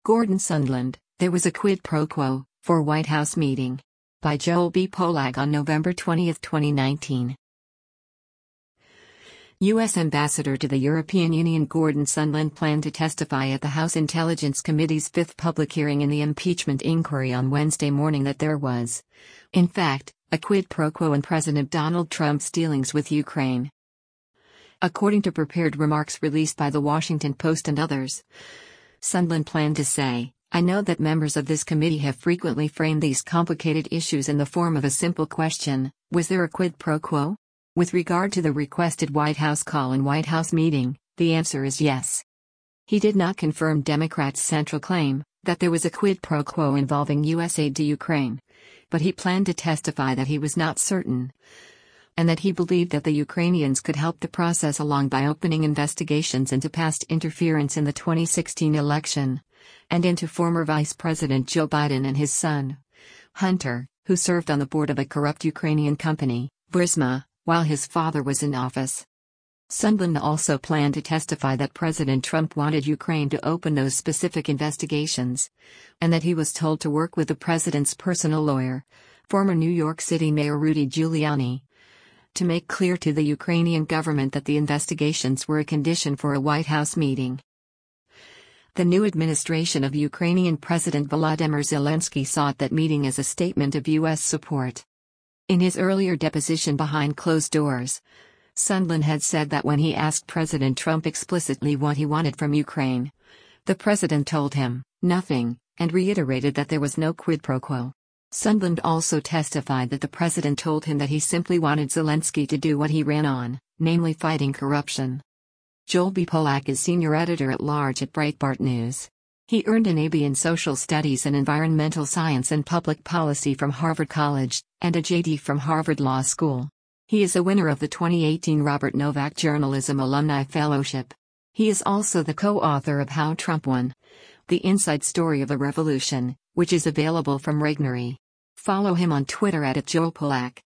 Gordon Sondland, there was a quid pro quo for White House meeting. By Joel B. Polak on November 20, 2019. U.S. Ambassador to the European Union Gordon Sondland planned to testify at the House Intelligence Committee's fifth public hearing in the impeachment inquiry on Wednesday morning that there was, in fact, a quid pro quo in President Donald Trump's dealings with Ukraine. According to prepared remarks released by The Washington Post and others, Sondland planned to say, "I know that members of this committee have frequently framed these complicated issues in the form of a simple question: was there a quid pro quo? With regard to the requested White House call and White House meeting, the answer is yes." He did not confirm Democrats' central claim, that there was a quid pro quo involving U.S. aid to Ukraine, but he planned to testify that he was not certain, and that he believed that the Ukrainians could help the process along by opening investigations into past interference in the 2016 election, and into former Vice President Joe Biden and his son, Hunter, who served on the board of a corrupt Ukrainian company, Burisma, while his father was in office. Sondland also planned to testify that President Trump wanted Ukraine to open those specific investigations, and that he was told to work with the president's personal lawyer, former New York City Mayor Rudy Giuliani, to make clear to the Ukrainian government that the investigations were a condition for a White House meeting. The new administration of Ukrainian President Volodymyr Zelensky sought that meeting as a statement of U.S. support. In his earlier deposition behind closed doors, Sondland had said that when he asked President Trump explicitly what he wanted from Ukraine, the president told him, "Nothing," and reiterated that there was no quid pro quo. Sondland also testified that the president told him that he simply wanted Zelensky to do what he ran on, namely fighting corruption. Joel B. Polak is senior editor-at-large at Breitbart News. He earned an AB in Social Studies and Environmental Science and Public Policy from Harvard College, and a JD from Harvard Law School. He is a winner of the 2018 Robert Novak Journalism Alumni Fellowship. He is also the co-author of How Trump Won: The Inside Story of a Revolution, which is available from Regnery. Follow him on Twitter @JoelPolak.